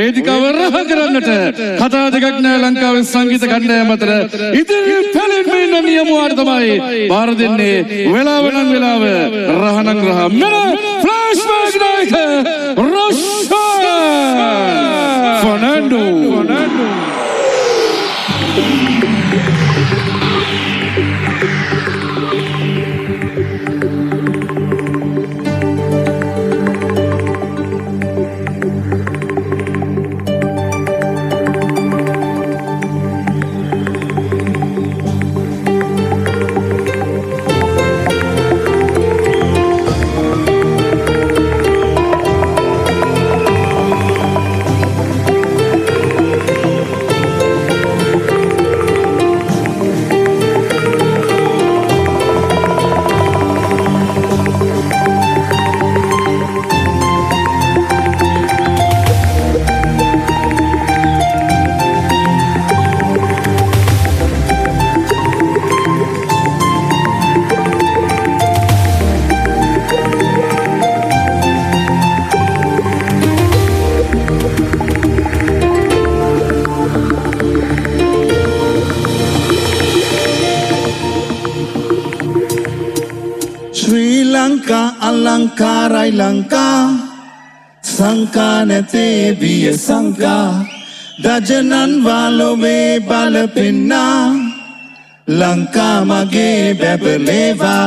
වේදිකාව රහ කරන්නට කතා දෙකක් නෑ ලංකාවේ සංගීත කණ්ඩායම අතර ඉතිරි පැලෙන්න ඉන්න නියමුවාට තමයි බාර දෙන්නේ වෙලාව නම් වෙලාව රහ නම් රහ මෙන්න ෆ්ලෑෂ් බෑක් නායක Roshan Fernando Alangkarai Lanka Sangka nete biya sangka Dajanan walowe balapinna Lanka mage bebeleva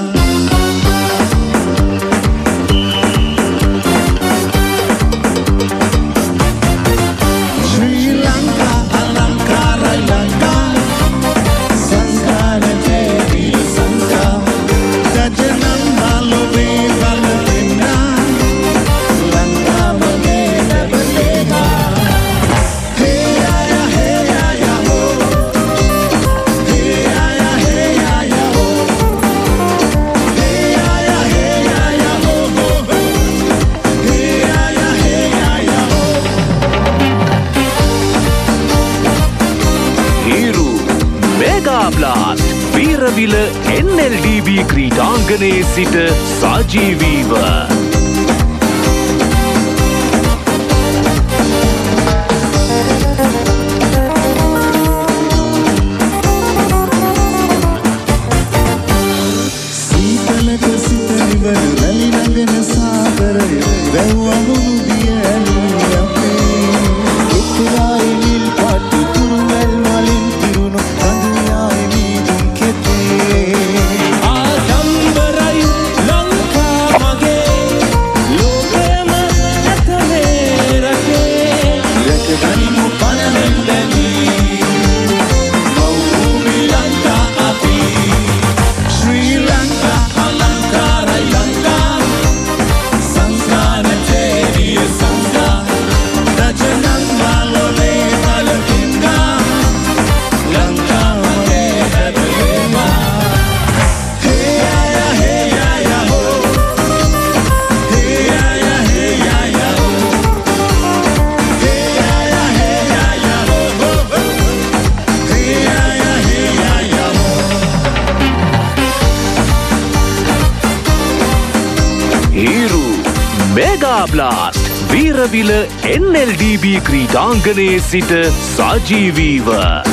Weerawila NLDB ක්‍රීඩාංගණයේ සිට සජීවීව සීතලක සිත නිවන රැලි නගන සාගරය වැව්වහුණු දියැලුනි අපේ එක්තරායි නිල් පාට තුරුවැල් වලින් පිරුණු කඳුයායි මීදුම් කෙතේ ආඩම්බරයි ලංකා මගේ ලෝකයම ඇතනේ රටේ රැකගනිමු පනවෙන් දැනී මව්භූමි ලංකා අපි ශ්‍රී ලංකා අලංකාරයි ලංකා සංස්කාර තේරිය සංස්කා රජනන් වලොවේ බලපින්නා ලංකා මගේ හැබලේවා හේ ආයා හේ ආයා හෝ හේ ආයා හේ ආයා හෝ හේ ආයා හේ ආයා හෝ හේ ආයා හේ ආයා හෝ හිරු මෙගා බ්ලාස්ට් වීරවිල NLDB ක්‍රීඩාංගණයේ සිට සජීවීව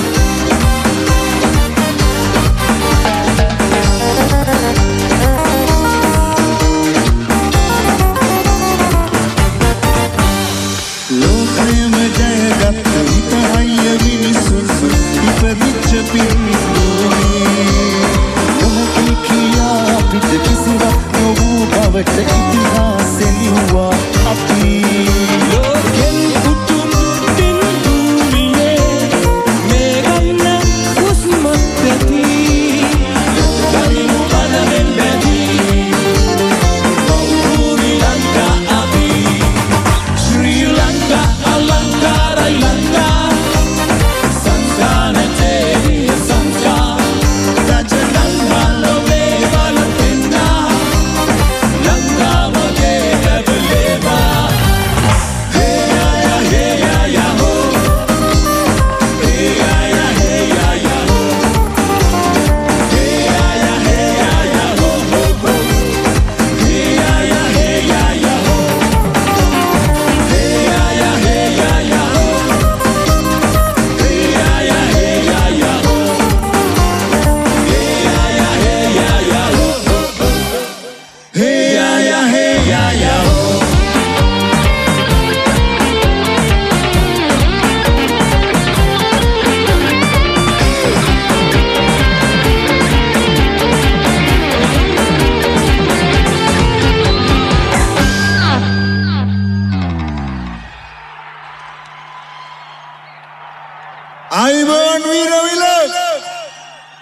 ලෝකයම ජයගත් හිතහයිය මිනිසුන් ඉපදිච්ච පිරිමින්දුනේ මොහොතේ කියා අපිට කිසිවක් නොවූ බවට ඉතිහාසෙ ලිව්වා අපි